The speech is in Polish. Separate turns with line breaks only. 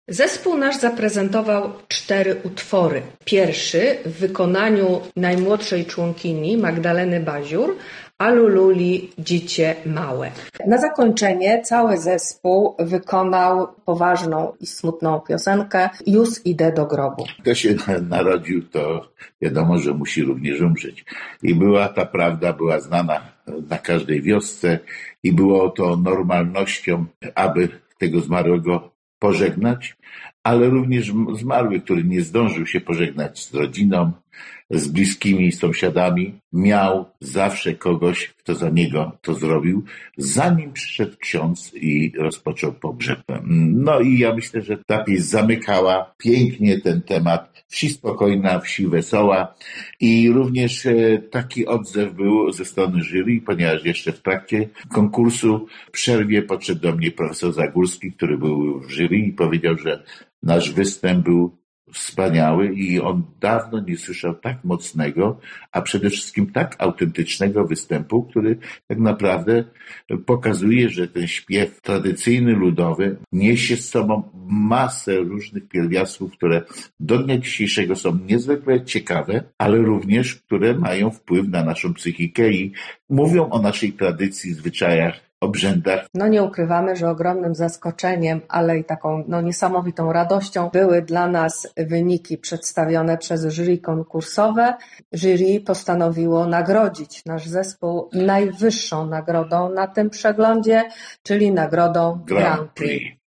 Zespół nasz zaprezentował 4 utwory. Pierwszy w wykonaniu najmłodszej członkini Magdaleny Baziur, Alululi, Dzicie Małe. Na zakończenie cały zespół wykonał poważną i smutną piosenkę Już idę do grobu.
Kto się narodził, to wiadomo, że musi również umrzeć. I ta prawda była znana na każdej wiosce i było to normalnością, aby tego zmarłego pożegnać, ale również zmarły, który nie zdążył się pożegnać z rodziną, z bliskimi, sąsiadami, miał zawsze kogoś, kto za niego to zrobił, zanim przyszedł ksiądz i rozpoczął pogrzeb. No i ja myślę, że ta pieśń zamykała pięknie ten temat. Wsi spokojna, wsi wesoła i również taki odzew był ze strony jury, ponieważ jeszcze w trakcie konkursu w przerwie podszedł do mnie profesor Zagórski, który był w jury i powiedział, że nasz występ był wspaniały i on dawno nie słyszał tak mocnego, a przede wszystkim tak autentycznego występu, który tak naprawdę pokazuje, że ten śpiew tradycyjny, ludowy niesie z sobą masę różnych pierwiastków, które do dnia dzisiejszego są niezwykle ciekawe, ale również które mają wpływ na naszą psychikę i mówią o naszej tradycji, zwyczajach, obrzędach.
Nie ukrywamy, że ogromnym zaskoczeniem, ale i taką niesamowitą radością były dla nas wyniki przedstawione przez jury konkursowe. Jury postanowiło nagrodzić nasz zespół najwyższą nagrodą na tym przeglądzie, czyli nagrodą Grand Prix.